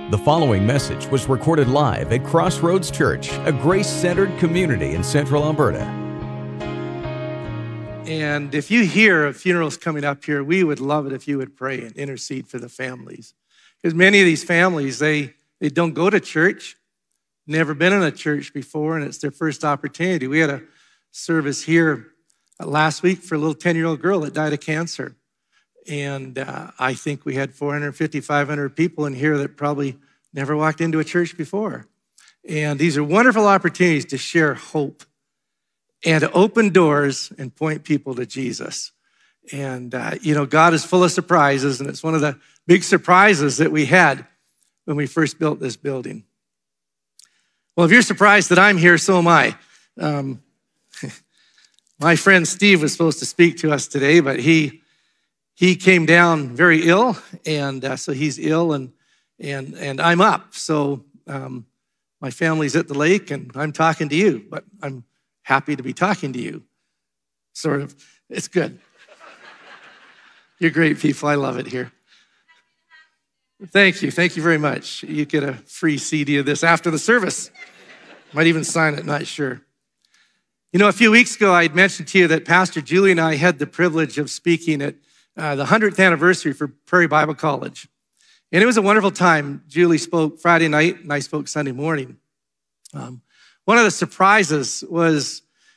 The following message was recorded live at Crossroads Church, a grace-centered community in Central Alberta. And if you hear of funerals coming up here, we would love it if you would pray and intercede for the families. Because many of these families, they don't go to church, never been in a church before, and it's their first opportunity. We had a service here last week for a little 10-year-old girl that died of cancer. And I think we had 450, 500 people in here that probably never walked into a church before. And these are wonderful opportunities to share hope and to open doors and point people to Jesus. And, God is full of surprises, and it's one of the big surprises that we had when we first built this building. Well, if you're surprised that I'm here, so am I. My friend Steve was supposed to speak to us today, but he came down very ill, and so he's ill, and I'm up. So my family's at the lake, and I'm talking to you, but I'm happy to be talking to you. Sort of. It's good. You're great people. I love it here. Thank you. Thank you very much. You get a free CD of this after the service. Might even sign it, not sure. A few weeks ago, I had mentioned to you that Pastor Julie and I had the privilege of speaking at the 100th anniversary for Prairie Bible College. And it was a wonderful time. Julie spoke Friday night, and I spoke Sunday morning. One of the surprises was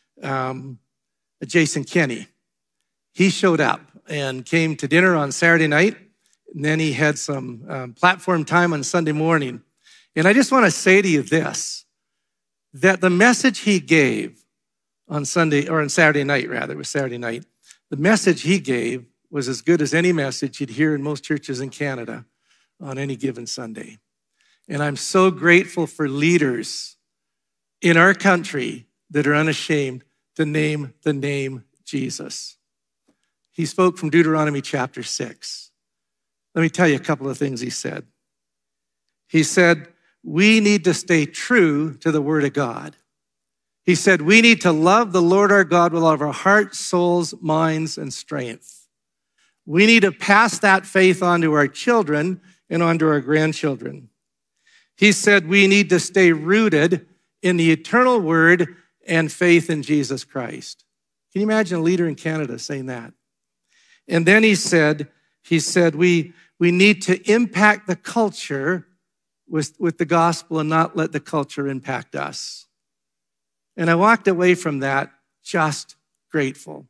Jason Kenney. He showed up and came to dinner on Saturday night, and then he had some platform time on Sunday morning. And I just want to say to you this, that the message he gave on Saturday night, it was Saturday night, the message he gave was as good as any message you'd hear in most churches in Canada on any given Sunday. And I'm so grateful for leaders in our country that are unashamed to name the name Jesus. He spoke from Deuteronomy chapter 6. Let me tell you a couple of things he said. He said, we need to stay true to the Word of God. He said, we need to love the Lord our God with all of our hearts, souls, minds, and strength. We need to pass that faith on to our children and on to our grandchildren. He said we need to stay rooted in the eternal Word and faith in Jesus Christ. Can you imagine a leader in Canada saying that? And then he said we need to impact the culture with the gospel and not let the culture impact us. And I walked away from that just grateful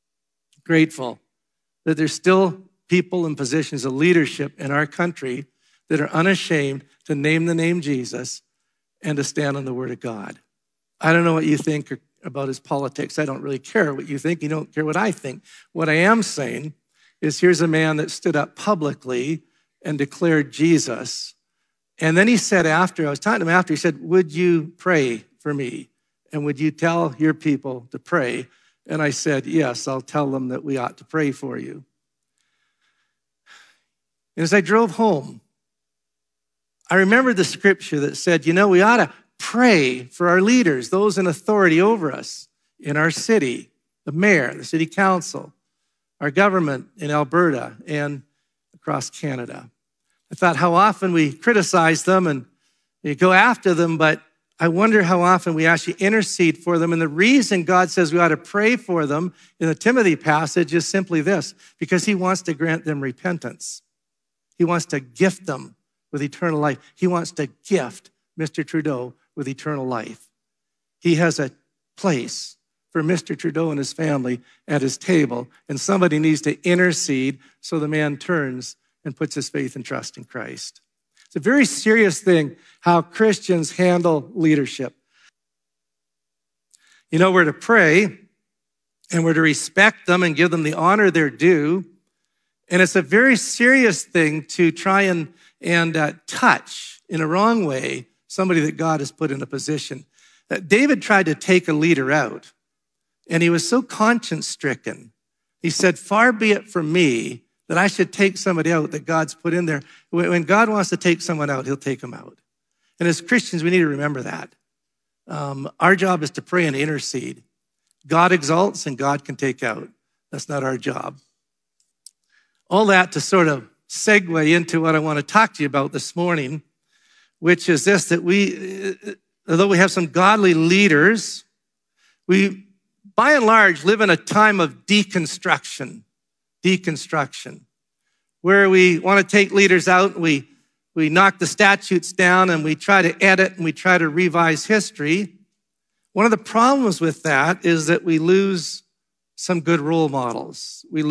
that there's still people in positions of leadership in our country that are unashamed to name the name Jesus and to stand on the Word of God. I don't know what you think about his politics. I don't really care what you think. You don't care what I think. What I am saying is here's a man that stood up publicly and declared Jesus. And then he said I was talking to him after, he said, would you pray for me? And would you tell your people to pray? And I said, yes, I'll tell them that we ought to pray for you. And as I drove home, I remembered the scripture that said, we ought to pray for our leaders, those in authority over us in our city, the mayor, the city council, our government in Alberta and across Canada. I thought how often we criticize them and we go after them, but I wonder how often we actually intercede for them. And the reason God says we ought to pray for them in the Timothy passage is simply this, because he wants to grant them repentance. He wants to gift them with eternal life. He wants to gift Mr. Trudeau with eternal life. He has a place for Mr. Trudeau and his family at his table, and somebody needs to intercede so the man turns and puts his faith and trust in Christ. It's a very serious thing how Christians handle leadership. We're to pray and we're to respect them and give them the honor they're due. And it's a very serious thing to try and touch in a wrong way somebody that God has put in a position. David tried to take a leader out, and he was so conscience-stricken. He said, far be it from me that I should take somebody out that God's put in there. When God wants to take someone out, he'll take them out. And as Christians, we need to remember that. Our job is to pray and intercede. God exalts and God can take out. That's not our job. All that to sort of segue into what I want to talk to you about this morning. which is this, that although we have some godly leaders, we, by and large, live in a time of deconstruction, where we want to take leaders out, and we knock the statutes down, and we try to edit, and we try to revise history. One of the problems with that is that we lose some good role models. And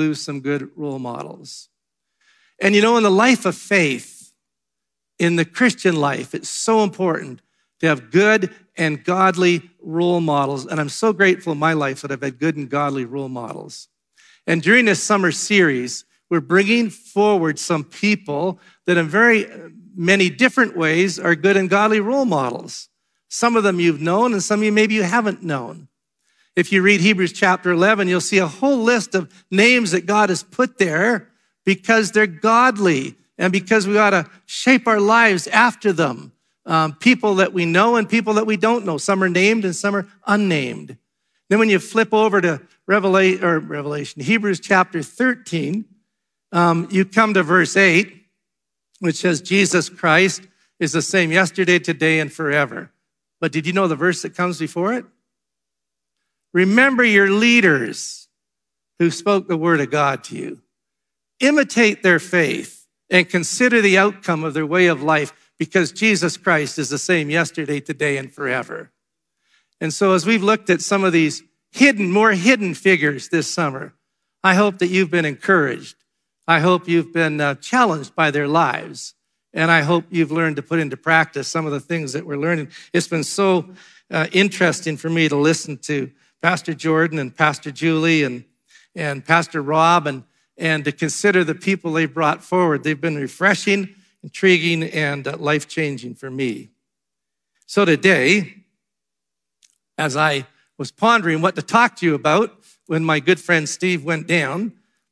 in the life of faith, in the Christian life, it's so important to have good and godly role models. And I'm so grateful in my life that I've had good and godly role models. And during this summer series, we're bringing forward some people that in very many different ways are good and godly role models. Some of them you've known, and some of you maybe you haven't known. If you read Hebrews chapter 11, you'll see a whole list of names that God has put there because they're godly and because we ought to shape our lives after them. People that we know and people that we don't know. Some are named and some are unnamed. Then when you flip over to Hebrews chapter 13, you come to verse 8, which says, Jesus Christ is the same yesterday, today, and forever. But did you know the verse that comes before it? Remember your leaders who spoke the word of God to you. Imitate their faith and consider the outcome of their way of life, because Jesus Christ is the same yesterday, today, and forever. And so as we've looked at some of these more hidden figures this summer, I hope that you've been encouraged. I hope you've been challenged by their lives. And I hope you've learned to put into practice some of the things that we're learning. It's been so interesting for me to listen to Pastor Jordan and Pastor Julie and Pastor Rob and to consider the people they brought forward. They've been refreshing, intriguing, and life-changing for me. So today, as I was pondering what to talk to you about when my good friend Steve went down,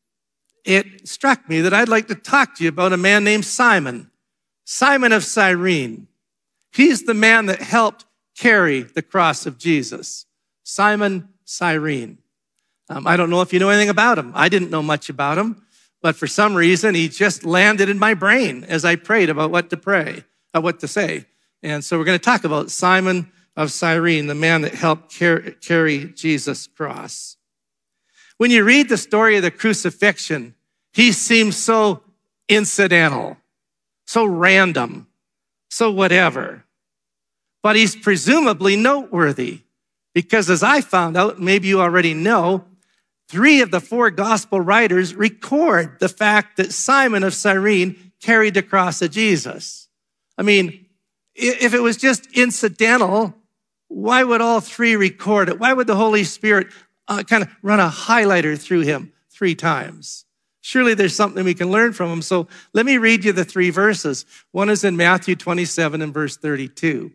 it struck me that I'd like to talk to you about a man named Simon of Cyrene. He's the man that helped carry the cross of Jesus. Simon Cyrene. I don't know if you know anything about him. I didn't know much about him, but for some reason, he just landed in my brain as I prayed about what to say. And so we're going to talk about Simon of Cyrene, the man that helped carry Jesus' cross. When you read the story of the crucifixion, he seems so incidental, so random, so whatever. But he's presumably noteworthy because, as I found out, maybe you already know, 3 of the 4 gospel writers record the fact that Simon of Cyrene carried the cross of Jesus. I mean, if it was just incidental, why would all 3 record it? Why would the Holy Spirit kind of run a highlighter through him 3 times? Surely there's something we can learn from him. So let me read you the 3 verses. One is in Matthew 27 and verse 32.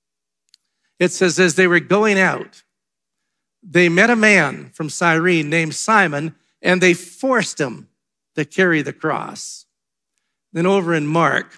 It says, as they were going out, they met a man from Cyrene named Simon, and they forced him to carry the cross. Then over in Mark,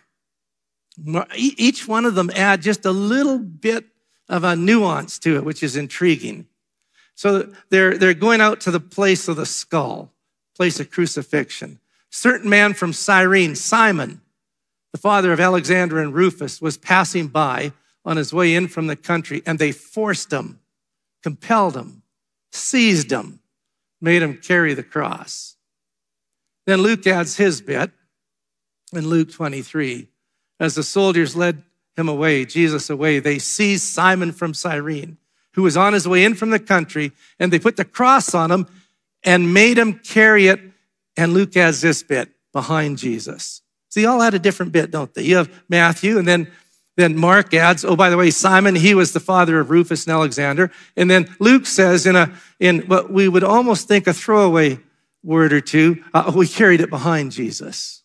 each one of them add just a little bit of a nuance to it, which is intriguing. So they're going out to the place of the skull, place of crucifixion. Certain man from Cyrene, Simon, the father of Alexander and Rufus, was passing by on his way in from the country, and they forced him, compelled him, seized him, made him carry the cross. Then Luke adds his bit in Luke 23. As the soldiers led him away, Jesus away, they seized Simon from Cyrene, who was on his way in from the country, and they put the cross on him and made him carry it. And Luke adds this bit, behind Jesus. See, all had a different bit, don't they? You have Matthew, and then Mark adds, oh, by the way, Simon, he was the father of Rufus and Alexander. And then Luke says in what we would almost think a throwaway word or two, we carried it behind Jesus.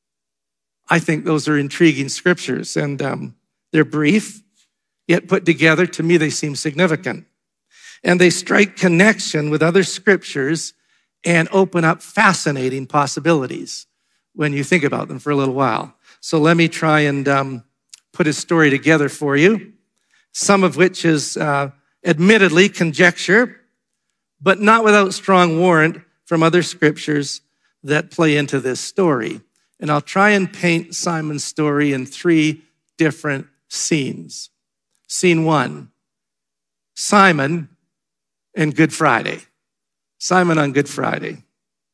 I think those are intriguing scriptures, and they're brief, yet put together. To me, they seem significant. And they strike connection with other scriptures and open up fascinating possibilities when you think about them for a little while. So let me try and put a story together for you, some of which is admittedly conjecture, but not without strong warrant from other scriptures that play into this story. And I'll try and paint Simon's story in 3 different scenes. Scene 1, Simon and Good Friday. Simon on Good Friday.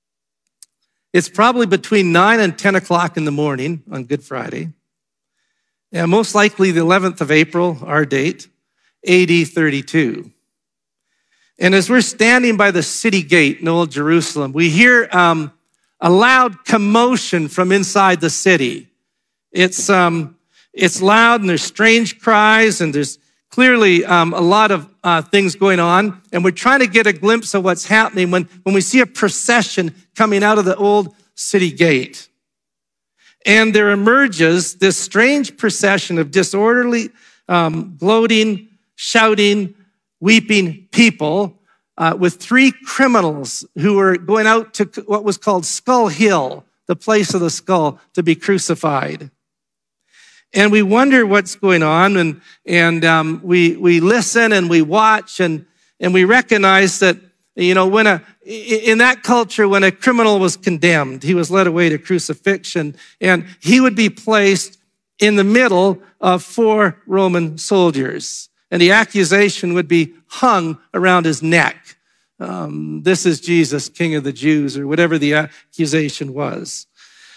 It's probably between 9 and 10 o'clock in the morning on Good Friday. And most likely the 11th of April, our date, AD 32. And as we're standing by the city gate in Old Jerusalem, we hear a loud commotion from inside the city. It's loud and there's strange cries and there's clearly a lot of things going on. And we're trying to get a glimpse of what's happening when we see a procession coming out of the old city gate. And there emerges this strange procession of disorderly, gloating, shouting, weeping people with 3 criminals who were going out to what was called Skull Hill, the place of the skull, to be crucified. And we wonder what's going on, and we listen and we watch, and we recognize that, you know, in that culture, when a criminal was condemned, he was led away to crucifixion, and he would be placed in the middle of 4 Roman soldiers, and the accusation would be hung around his neck. This is Jesus, King of the Jews, or whatever the accusation was.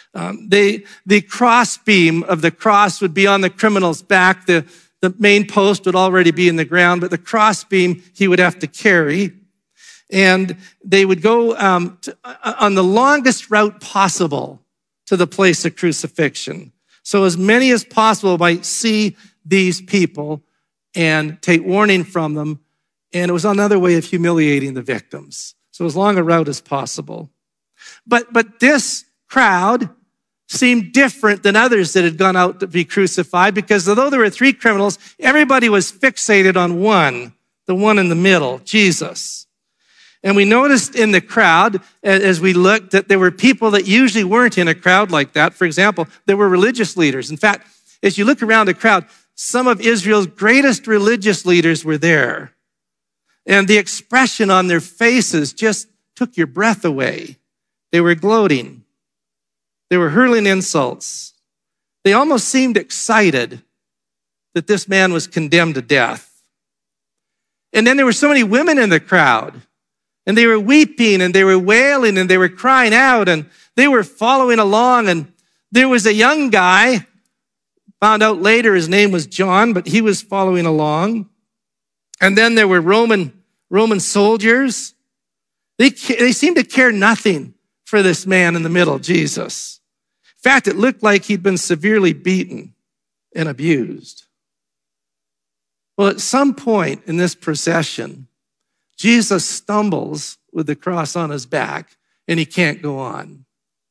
The crossbeam of the cross would be on the criminal's back. The main post would already be in the ground, but the crossbeam he would have to carry. And they would go on the longest route possible to the place of crucifixion. So as many as possible might see these people and take warning from them. And it was another way of humiliating the victims. So as long a route as possible. But this crowd seemed different than others that had gone out to be crucified, because although there were 3 criminals, everybody was fixated on one, the one in the middle, Jesus. And we noticed in the crowd, as we looked, that there were people that usually weren't in a crowd like that. For example, there were religious leaders. In fact, as you look around the crowd, some of Israel's greatest religious leaders were there. And the expression on their faces just took your breath away. They were gloating. They were hurling insults. They almost seemed excited that this man was condemned to death. And then there were so many women in the crowd, and they were weeping and they were wailing and they were crying out and they were following along. And there was a young guy, found out later his name was John, but he was following along. And then there were Roman soldiers. They seemed to care nothing for this man in the middle, Jesus. In fact, it looked like he'd been severely beaten and abused. Well, at some point in this procession, Jesus stumbles with the cross on his back and he can't go on.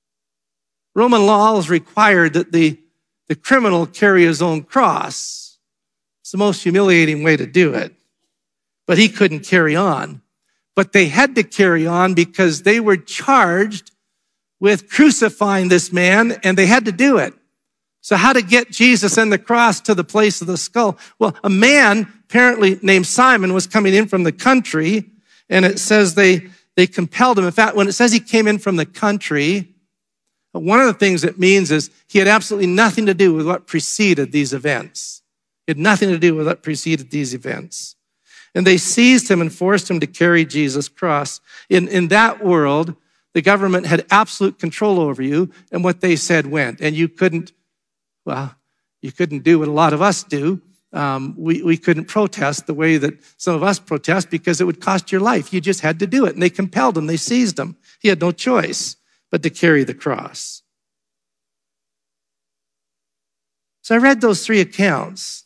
Roman laws required that the criminal carry his own cross. It's the most humiliating way to do it. But he couldn't carry on. But they had to carry on because they were charged with crucifying this man, and they had to do it. So how to get Jesus and the cross to the place of the skull? Well, a man apparently named Simon was coming in from the country, and it says they compelled him. In fact, when it says he came in from the country, one of the things it means is he had absolutely nothing to do with what preceded these events. He had nothing to do with what preceded these events. And they seized him and forced him to carry Jesus' cross. In that world, the government had absolute control over you, and what they said went. And you couldn't do what a lot of us do. We couldn't protest the way that some of us protest because it would cost your life. You just had to do it. And they compelled him. They seized him. He had no choice but to carry the cross. So I read those 3 accounts.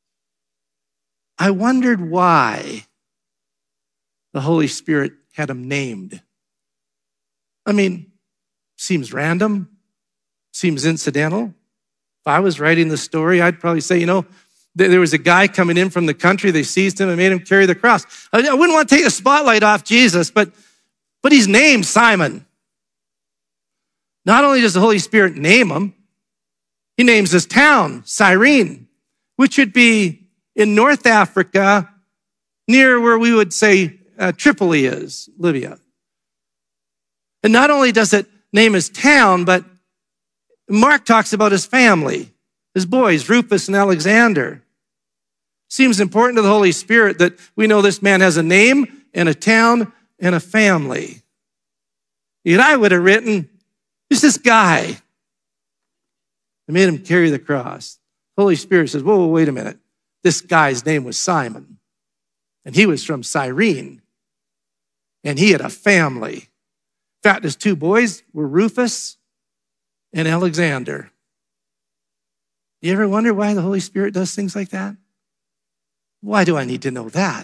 I wondered why the Holy Spirit had him named. I mean, seems random, seems incidental. If I was writing the story, I'd probably say, there was a guy coming in from the country. They seized him and made him carry the cross. I wouldn't want to take the spotlight off Jesus, but he's named Simon. Not only does the Holy Spirit name him, he names his town, Cyrene, which would be in North Africa, near where we would say Tripoli is, Libya. And not only does it name his town, but Mark talks about his family. his boys, Rufus and Alexander. Seems important to the Holy Spirit that we know this man has a name and a town and a family. Yet I would have written, who's this guy? I made him carry the cross. Holy Spirit says, whoa, wait a minute. This guy's name was Simon, and he was from Cyrene, and he had a family. In fact, his two boys were Rufus and Alexander. You ever wonder why the Holy Spirit does things like that? Why do I need to know that?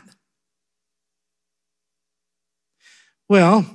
Well,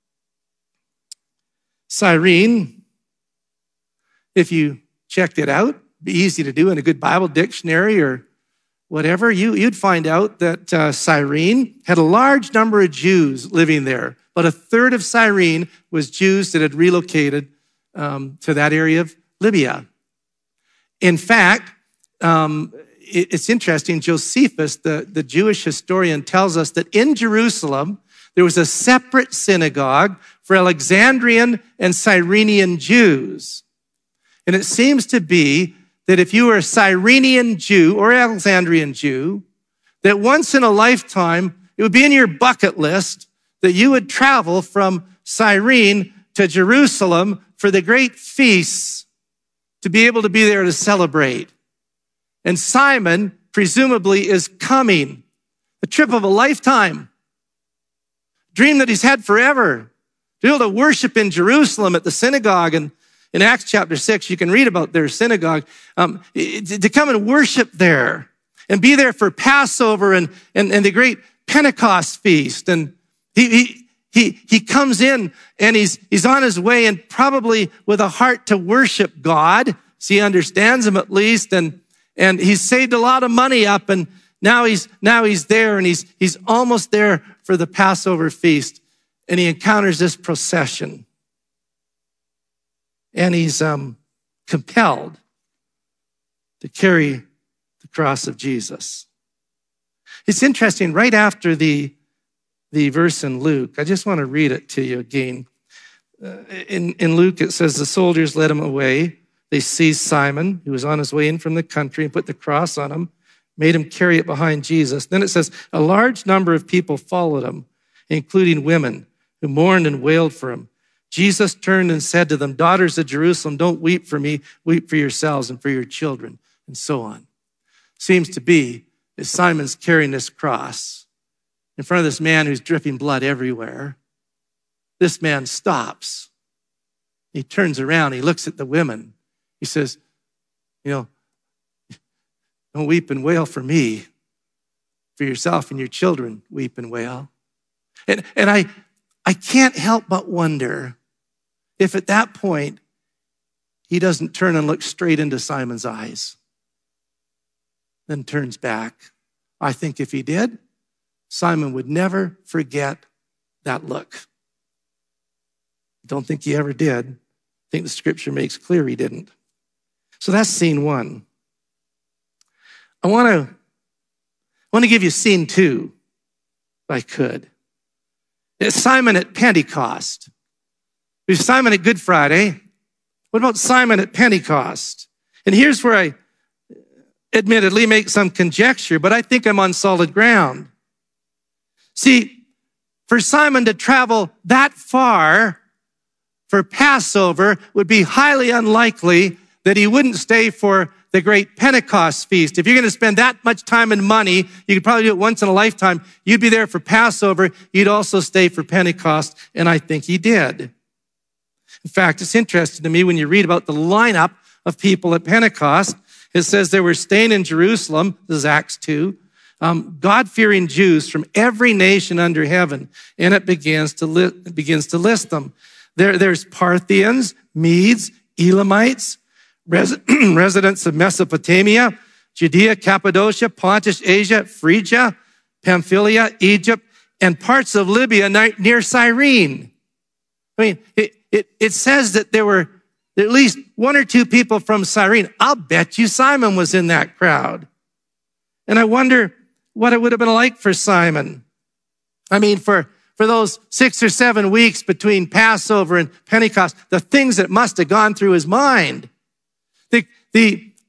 Cyrene, if you checked it out, be easy to do in a good Bible dictionary or whatever, you'd find out that Cyrene had a large number of Jews living there. But a third of Cyrene was Jews that had relocated to that area of Libya. In fact, it's interesting, Josephus, the Jewish historian, tells us that in Jerusalem, there was a separate synagogue for Alexandrian and Cyrenian Jews. And it seems to be that if you were a Cyrenian Jew or Alexandrian Jew, that once in a lifetime, it would be in your bucket list that you would travel from Cyrene to Jerusalem for the great feasts to be able to be there to celebrate. And Simon, presumably, is coming. The trip of a lifetime. Dream that he's had forever. To be able to worship in Jerusalem at the synagogue. And in Acts chapter 6, you can read about their synagogue. To come and worship there. And be there for Passover and the great Pentecost feast. And he comes in and he's on his way and probably with a heart to worship God. So he understands him at least. And he's saved a lot of money up, and now he's there, and he's almost there for the Passover feast, and he encounters this procession, and he's compelled to carry the cross of Jesus. It's interesting. Right after the verse in Luke, I just want to read it to you again. In Luke, it says the soldiers led him away. They seized Simon, who was on his way in from the country, and put the cross on him, made him carry it behind Jesus. Then it says, a large number of people followed him, including women who mourned and wailed for him. Jesus turned and said to them, daughters of Jerusalem, don't weep for me, weep for yourselves and for your children, and so on. Seems to be that Simon's carrying this cross in front of this man who's dripping blood everywhere. This man stops. He turns around, he looks at the women. He says, don't weep and wail for me. For yourself and your children, weep and wail. And I can't help but wonder if at that point, he doesn't turn and look straight into Simon's eyes, then turns back. I think if he did, Simon would never forget that look. Don't think he ever did. I think the scripture makes clear he didn't. So that's scene one. I want to give you scene two, if I could. It's Simon at Pentecost. We have Simon at Good Friday. What about Simon at Pentecost? And here's where I admittedly make some conjecture, but I think I'm on solid ground. See, for Simon to travel that far for Passover would be highly unlikely that he wouldn't stay for the great Pentecost feast. If you're going to spend that much time and money, you could probably do it once in a lifetime. You'd be there for Passover. You'd also stay for Pentecost, and I think he did. In fact, it's interesting to me when you read about the lineup of people at Pentecost. It says they were staying in Jerusalem. This is Acts 2. God-fearing Jews from every nation under heaven, and it begins to list them. There's Parthians, Medes, Elamites, residents of Mesopotamia, Judea, Cappadocia, Pontus, Asia, Phrygia, Pamphylia, Egypt, and parts of Libya near Cyrene. I mean, it says that there were at least one or two people from Cyrene. I'll bet you Simon was in that crowd. And I wonder what it would have been like for Simon. I mean, for those 6 or 7 weeks between Passover and Pentecost, the things that must have gone through his mind. The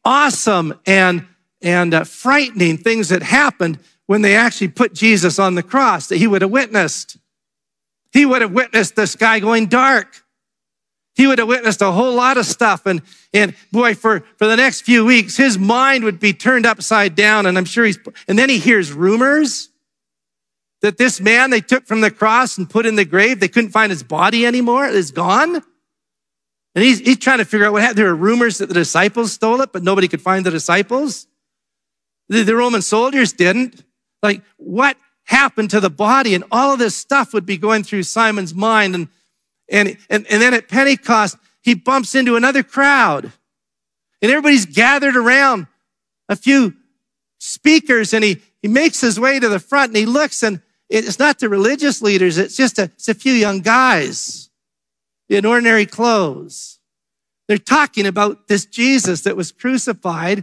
awesome and frightening things that happened when they actually put Jesus on the cross that he would have witnessed. He would have witnessed the sky going dark. He would have witnessed a whole lot of stuff. And boy, for the next few weeks, his mind would be turned upside down. And I'm sure and then he hears rumors that this man they took from the cross and put in the grave, they couldn't find his body anymore. It's gone. And he's trying to figure out what happened. There were rumors that the disciples stole it, but nobody could find the disciples. The Roman soldiers didn't. Like, what happened to the body? And all of this stuff would be going through Simon's mind. And then at Pentecost, he bumps into another crowd. And everybody's gathered around a few speakers, and he makes his way to the front, and he looks, and it's not the religious leaders, it's just a few young guys in ordinary clothes. They're talking about this Jesus that was crucified,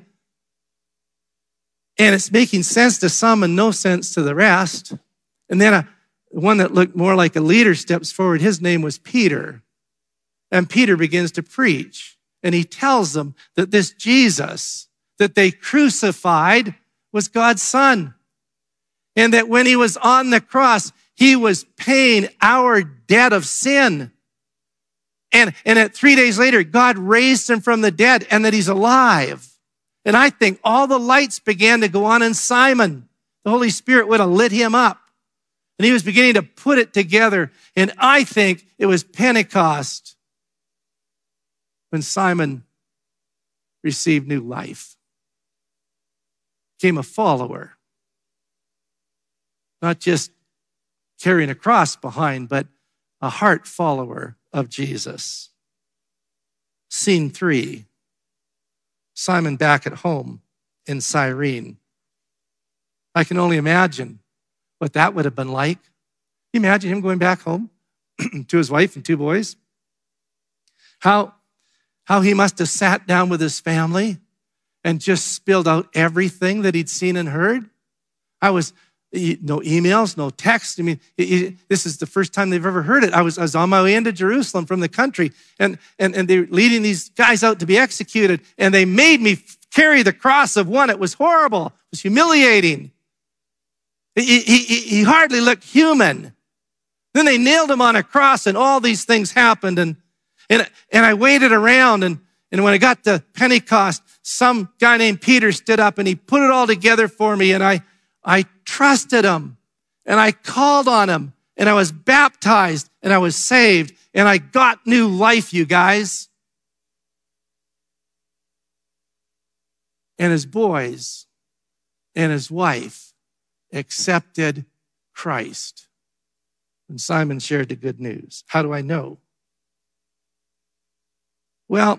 and it's making sense to some and no sense to the rest. And then one that looked more like a leader steps forward. His name was Peter. And Peter begins to preach. And he tells them that this Jesus that they crucified was God's son. And that when he was on the cross, he was paying our debt of sin. And at 3 days later, God raised him from the dead and that he's alive. And I think all the lights began to go on in Simon. The Holy Spirit would have lit him up. And he was beginning to put it together. And I think it was Pentecost when Simon received new life. Became a follower. Not just carrying a cross behind, but a heart follower of Jesus. Scene 3. Simon back at home in Cyrene. I can only imagine what that would have been like. Can you imagine him going back home to his wife and 2 boys? How he must have sat down with his family and just spilled out everything that he'd seen and heard. No emails, no text. I mean, this is the first time they've ever heard it. I was on my way into Jerusalem from the country, and they're leading these guys out to be executed, and they made me carry the cross of one. It was horrible. It was humiliating. He hardly looked human. Then they nailed him on a cross, and all these things happened, and I waited around, and when I got to Pentecost, some guy named Peter stood up, and he put it all together for me, and I trusted him, and I called on him, and I was baptized, and I was saved, and I got new life, you guys. And his boys and his wife accepted Christ when Simon shared the good news. How do I know? Well,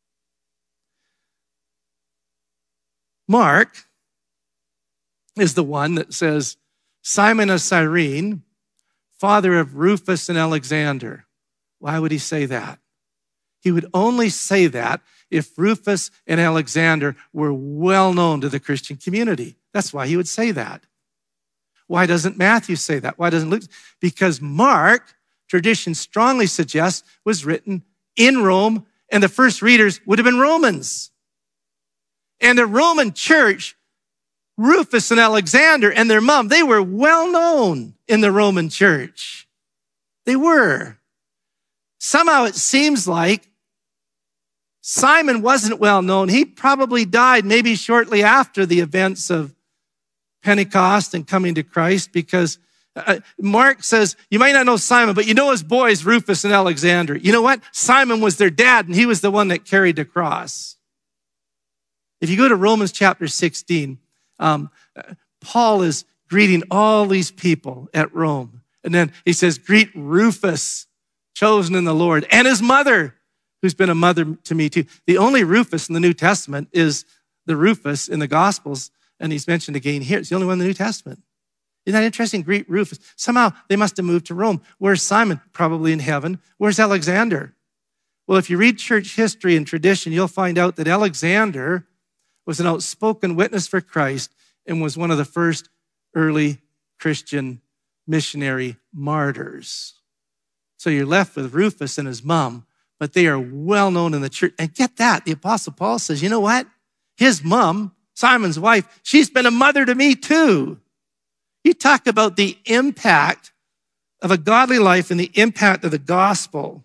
Mark is the one that says, Simon of Cyrene, father of Rufus and Alexander. Why would he say that? He would only say that if Rufus and Alexander were well known to the Christian community. That's why he would say that. Why doesn't Matthew say that? Why doesn't Luke? Because Mark, tradition strongly suggests, was written in Rome, and the first readers would have been Romans. And the Roman church, Rufus and Alexander and their mom, they were well known in the Roman church. They were. Somehow it seems like Simon wasn't well known. He probably died maybe shortly after the events of Pentecost and coming to Christ, because Mark says, you might not know Simon, but you know his boys, Rufus and Alexander. You know what? Simon was their dad, and he was the one that carried the cross. If you go to Romans chapter 16, Paul is greeting all these people at Rome. And then he says, greet Rufus, chosen in the Lord, and his mother, who's been a mother to me too. The only Rufus in the New Testament is the Rufus in the Gospels, and he's mentioned again here. It's the only one in the New Testament. Isn't that interesting? Greet Rufus. Somehow they must have moved to Rome. Where's Simon? Probably in heaven. Where's Alexander? Well, if you read church history and tradition, you'll find out that Alexander was an outspoken witness for Christ and was one of the first early Christian missionary martyrs. So you're left with Rufus and his mom, but they are well known in the church. And get that, the Apostle Paul says, you know what? his mom, Simon's wife, she's been a mother to me too. You talk about the impact of a godly life and the impact of the gospel.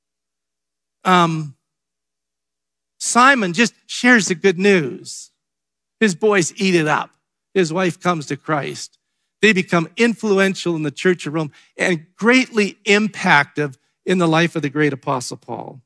Simon just shares the good news. His boys eat it up. His wife comes to Christ. They become influential in the church of Rome and greatly impactive in the life of the great apostle Paul.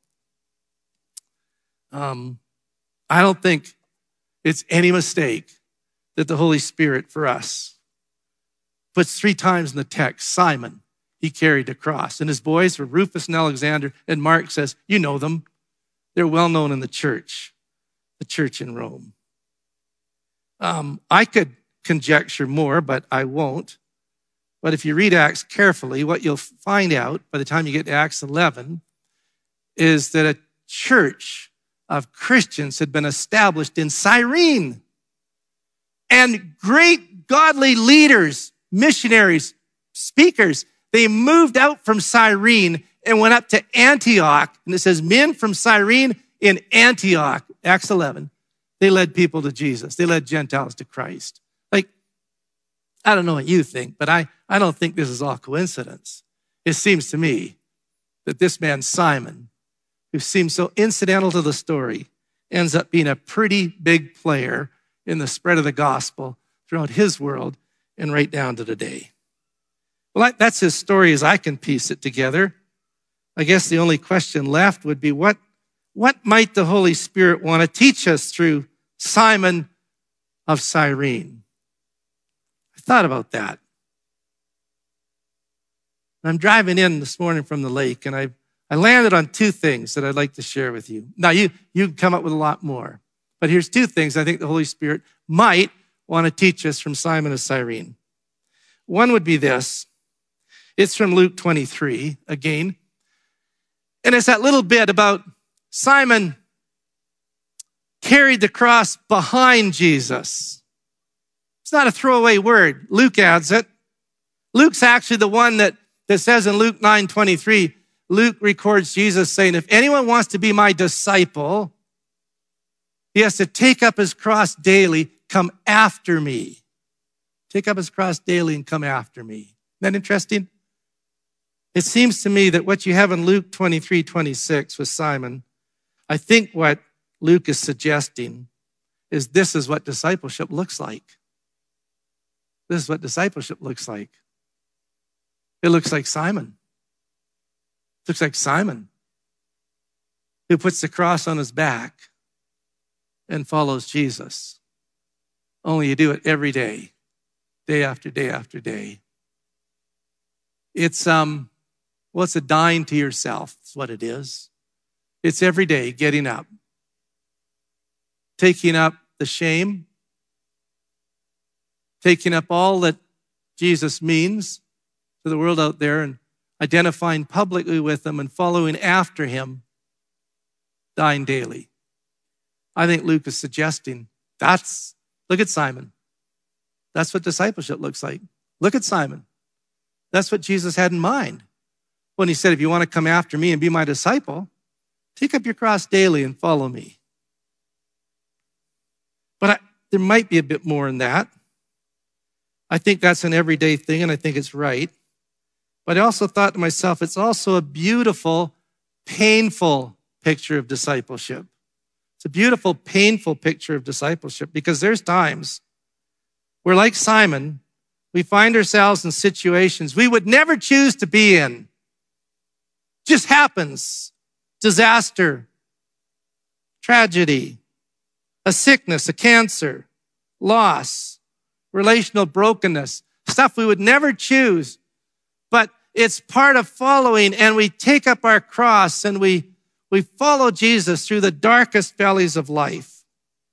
I don't think it's any mistake that the Holy Spirit for us puts 3 times in the text, Simon, he carried the cross. And his boys were Rufus and Alexander, and Mark says, you know them. They're well known in the church in Rome. I could conjecture more, but I won't. But if you read Acts carefully, what you'll find out by the time you get to Acts 11 is that a church of Christians had been established in Cyrene. And great godly leaders, missionaries, speakers, they moved out from Cyrene and went up to Antioch. And it says, men from Cyrene in Antioch, Acts 11, they led people to Jesus. They led Gentiles to Christ. Like, I don't know what you think, but I don't think this is all coincidence. It seems to me that this man, Simon, who seems so incidental to the story, ends up being a pretty big player in the spread of the gospel throughout his world and right down to today. Well, that's his story as I can piece it together. I guess the only question left would be what might the Holy Spirit want to teach us through Simon of Cyrene? I thought about that. I'm driving in this morning from the lake, and I landed on 2 things that I'd like to share with you. Now, you can come up with a lot more, but here's 2 things I think the Holy Spirit might want to teach us from Simon of Cyrene. One would be this. It's from Luke 23, again. And it's that little bit about Simon carried the cross behind Jesus. It's not a throwaway word. Luke adds it. Luke's actually the one that says in Luke 9:23, Luke records Jesus saying, if anyone wants to be my disciple, he has to take up his cross daily, come after me. Take up his cross daily and come after me. Isn't that interesting? It seems to me that what you have in Luke 23:26 with Simon, I think what Luke is suggesting is this is what discipleship looks like. This is what discipleship looks like. It looks like Simon. It looks like Simon who puts the cross on his back and follows Jesus. Only you do it every day, day after day after day. It's it's a dying to yourself. That's what it is. It's every day getting up, taking up the shame, taking up all that Jesus means to the world out there and identifying publicly with him and following after him, dying daily. I think Luke is suggesting look at Simon. That's what discipleship looks like. Look at Simon. That's what Jesus had in mind when he said, if you want to come after me and be my disciple, take up your cross daily and follow me. But there might be a bit more in that. I think that's an everyday thing, and I think it's right. But I also thought to myself, it's also a beautiful, painful picture of discipleship. It's a beautiful, painful picture of discipleship because there's times where, like Simon, we find ourselves in situations we would never choose to be in. Just happens. Disaster, tragedy, a sickness, a cancer, loss, relational brokenness, stuff we would never choose. But it's part of following, and we take up our cross and we follow Jesus through the darkest valleys of life.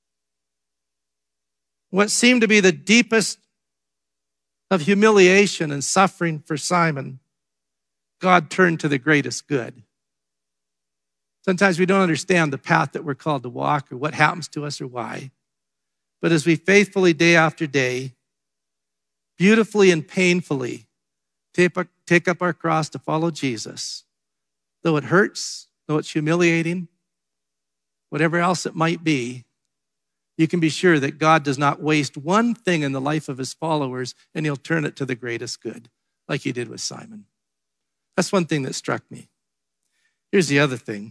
What seemed to be the deepest of humiliation and suffering for Simon, God turned to the greatest good. Sometimes we don't understand the path that we're called to walk or what happens to us or why. But as we faithfully, day after day, beautifully and painfully take up our cross to follow Jesus, though it hurts, though it's humiliating, whatever else it might be, you can be sure that God does not waste one thing in the life of his followers, and he'll turn it to the greatest good, like he did with Simon. That's one thing that struck me. Here's the other thing.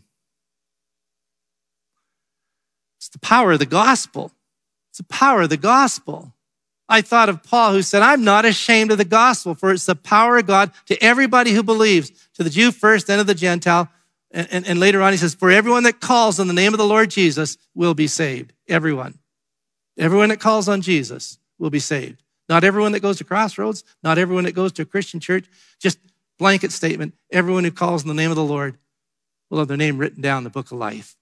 It's the power of the gospel. It's the power of the gospel. I thought of Paul, who said, I'm not ashamed of the gospel, for it's the power of God to everybody who believes, to the Jew first, then to the Gentile. And later on, he says, for everyone that calls on the name of the Lord Jesus will be saved. Everyone. Everyone that calls on Jesus will be saved. Not everyone that goes to Crossroads, not everyone that goes to a Christian church, just blanket statement. Everyone who calls on the name of the Lord will have their name written down in the book of life.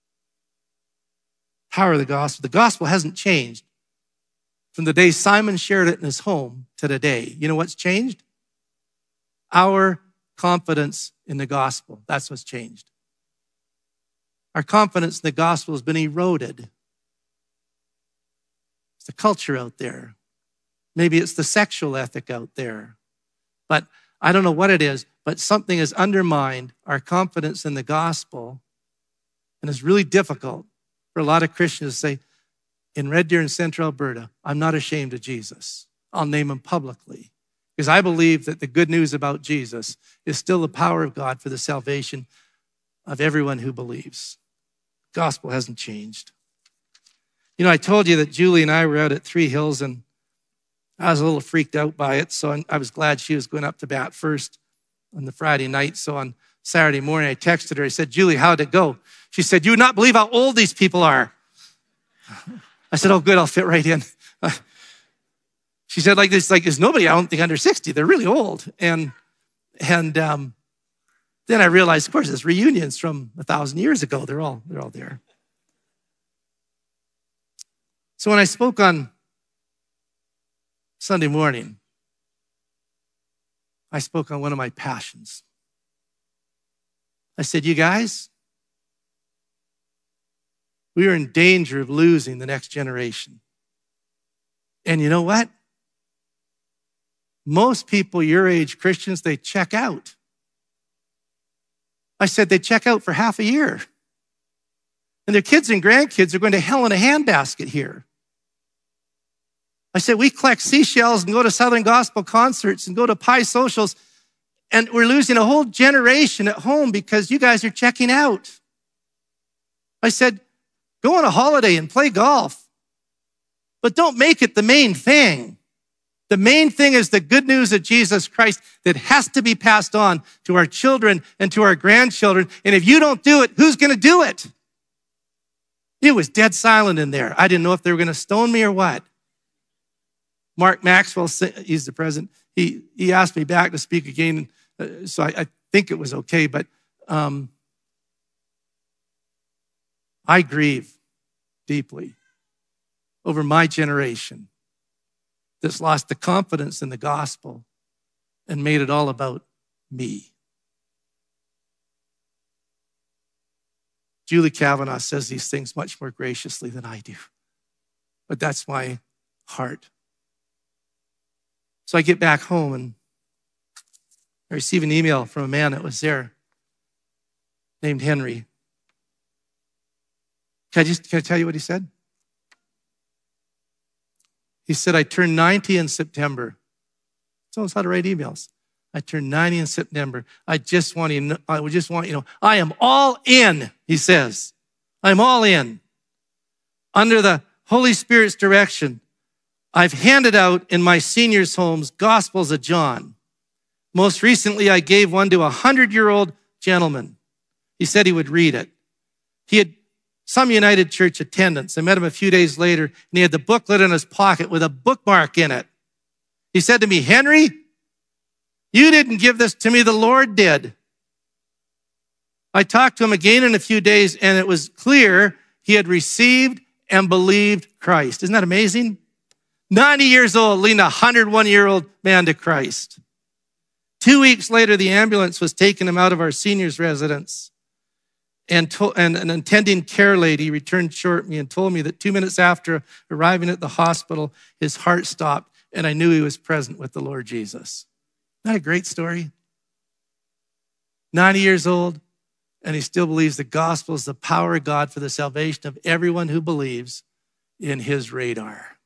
Power of the gospel. The gospel hasn't changed from the day Simon shared it in his home to today. You know what's changed? Our confidence in the gospel. That's what's changed. Our confidence in the gospel has been eroded. It's the culture out there. Maybe it's the sexual ethic out there. But I don't know what it is, but something has undermined our confidence in the gospel. And it's really difficult for a lot of Christians to say, in Red Deer in Central Alberta, I'm not ashamed of Jesus. I'll name him publicly. Because I believe that the good news about Jesus is still the power of God for the salvation of everyone who believes. The gospel hasn't changed. You know, I told you that Julie and I were out at Three Hills, and I was a little freaked out by it, so I was glad she was going up to bat first on the Friday night. So on Saturday morning, I texted her. I said, Julie, how'd it go? She said, you would not believe how old these people are. I said, oh, good, I'll fit right in. She said, there's nobody, I don't think, under 60. They're really old. And then I realized, of course, it's reunions from 1,000 years ago. They're all there. So when I spoke on Sunday morning, I spoke on one of my passions. I said, you guys, we are in danger of losing the next generation. And you know what? Most people your age, Christians, they check out. I said they check out for half a year. And their kids and grandkids are going to hell in a handbasket here. I said we collect seashells and go to Southern Gospel concerts and go to pie socials, and we're losing a whole generation at home because you guys are checking out. I said, go on a holiday and play golf, but don't make it the main thing. The main thing is the good news of Jesus Christ that has to be passed on to our children and to our grandchildren. And if you don't do it, who's going to do it? It was dead silent in there. I didn't know if they were going to stone me or what. Mark Maxwell, he's the president, he asked me back to speak again, so I think it was okay, but I grieve deeply over my generation that's lost the confidence in the gospel and made it all about me. Julie Kavanaugh says these things much more graciously than I do, but that's my heart. So I get back home and I receive an email from a man that was there named Henry. Can I tell you what he said? He said, I turned 90 in September. It's almost how to write emails. I turned 90 in September. I just want you to know, I am all in, he says. I'm all in. Under the Holy Spirit's direction, I've handed out in my seniors' homes Gospels of John. Most recently, I gave one to a 100-year-old gentleman. He said he would read it. He had some United Church attendance. I met him a few days later, and he had the booklet in his pocket with a bookmark in it. He said to me, Henry, you didn't give this to me, the Lord did. I talked to him again in a few days, and it was clear he had received and believed Christ. Isn't that amazing? 90 years old, leading a 101-year-old man to Christ. 2 weeks later, the ambulance was taking him out of our seniors' residence. And an attending care lady returned shortly and told me that 2 minutes after arriving at the hospital, his heart stopped, and I knew he was present with the Lord Jesus. Isn't that a great story? 90 years old, and he still believes the gospel is the power of God for the salvation of everyone who believes. in his radar.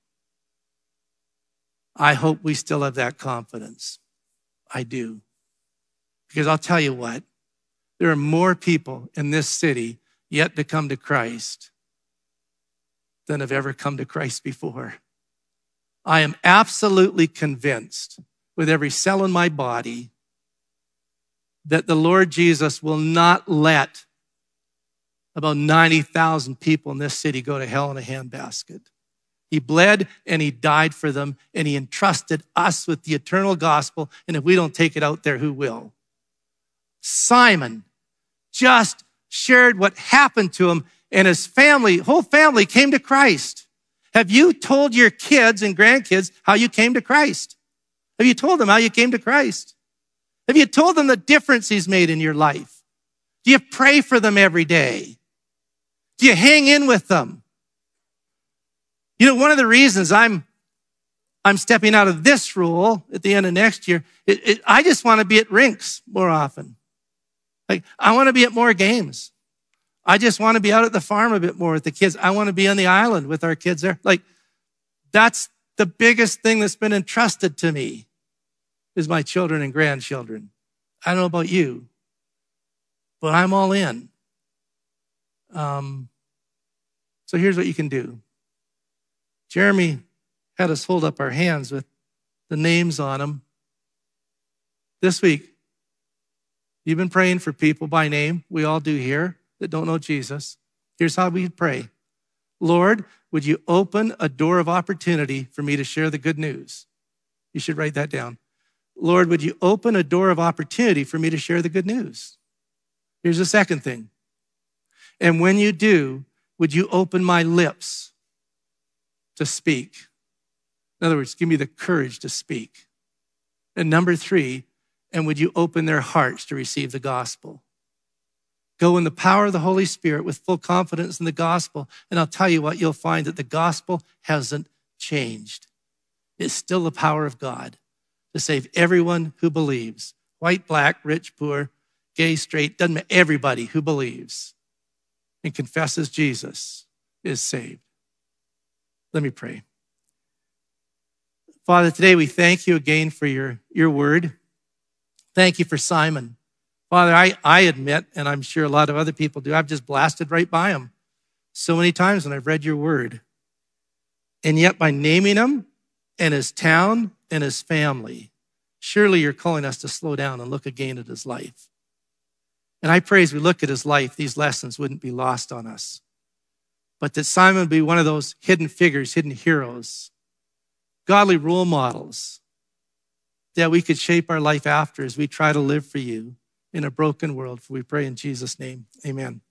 I hope we still have that confidence. I do. Because I'll tell you what, there are more people in this city yet to come to Christ than have ever come to Christ before. I am absolutely convinced with every cell in my body that the Lord Jesus will not let about 90,000 people in this city go to hell in a handbasket. He bled and he died for them, and he entrusted us with the eternal gospel. And if we don't take it out there, who will? Simon just shared what happened to him, and his family, whole family, came to Christ. Have you told your kids and grandkids how you came to Christ? Have you told them how you came to Christ? Have you told them the difference he's made in your life? Do you pray for them every day? Do you hang in with them? You know, one of the reasons I'm stepping out of this role at the end of next year, I just want to be at rinks more often. Like, I want to be at more games. I just want to be out at the farm a bit more with the kids. I want to be on the island with our kids there. Like, that's the biggest thing that's been entrusted to me is my children and grandchildren. I don't know about you, but I'm all in. So here's what you can do. Jeremy had us hold up our hands with the names on them. This week, you've been praying for people by name. We all do here that don't know Jesus. Here's how we pray. Lord, would you open a door of opportunity for me to share the good news? You should write that down. Lord, would you open a door of opportunity for me to share the good news? Here's the second thing. And when you do, would you open my lips to speak? In other words, give me the courage to speak. And number 3, and would you open their hearts to receive the gospel? Go in the power of the Holy Spirit with full confidence in the gospel. And I'll tell you what, you'll find that the gospel hasn't changed. It's still the power of God to save everyone who believes. White, black, rich, poor, gay, straight, doesn't matter. Everybody who believes and confesses Jesus is saved. Let me pray. Father, today we thank you again for your word. Thank you for Simon. Father, I admit, and I'm sure a lot of other people do, I've just blasted right by him so many times when I've read your word. And yet by naming him and his town and his family, surely you're calling us to slow down and look again at his life. And I pray as we look at his life, these lessons wouldn't be lost on us, but that Simon would be one of those hidden figures, hidden heroes, godly role models that we could shape our life after as we try to live for you in a broken world. For we pray in Jesus' name, amen.